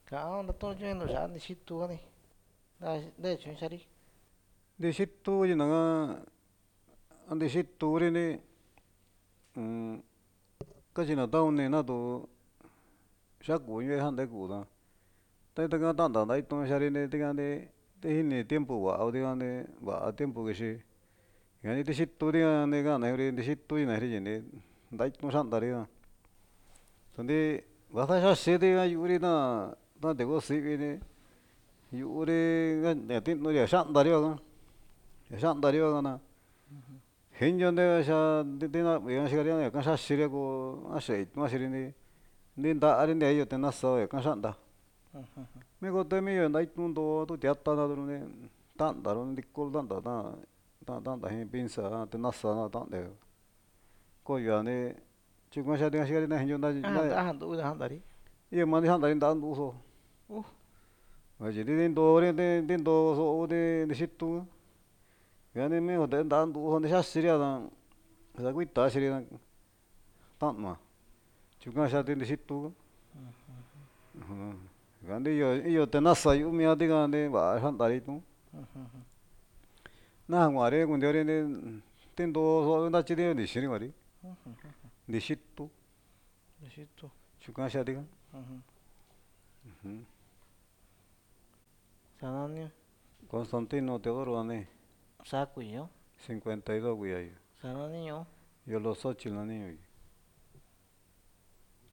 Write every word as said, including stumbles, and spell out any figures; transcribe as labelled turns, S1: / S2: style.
S1: Ka na to jeno sa ni situ ka ni. Da da chun sari.
S2: Ndi xitú yinanga ndi xitúrini um kachina tauni na tu xakuñu jande kuda taitaka tanda nda itun xarine tikandi tijini tiempo va'a tikandi va'a tiempo kixi ñani ti xituri'a nikana ndi xitu inari yini nda itun xantari tundi va'a xaxidi yuri na na ndeku sivini yuri ñatinuri xantari xantari kana jinchonde xa tina xikari'a ñaka xaxiri ko axe'e axirini ndi ntari ndeyu te naxao ñaka xa'nta miko temiyo nda itun ndo tu tiatana duruni tantaro ndiko tanta ta ta tanta jin pinza te naxana tande koyuani tyukuan xatia xikari jincho nda
S1: Ajan ajan ndu jantari.
S2: iyo mani xantari nda nduso
S1: Uh,
S2: vayini ndori ndi ndoso ndi xitu yani mijo te nda nduso ndi xaxiri ndakuita xiri ta'ama tyukan xati ndi xitu kandi iyo iyo te naxa yu'u mia tikandi va'a xantari itun naja kuari kuntiori ti ndoso nachidi nixiri kuari ndi xitu
S1: ni situ.
S2: tyukan xatika.
S1: Sananio.
S2: Constantino Teodoro nani
S1: Sa kuyo.
S2: cincuenta y dos kuiya
S1: Sananio.
S2: yo los ocho nani.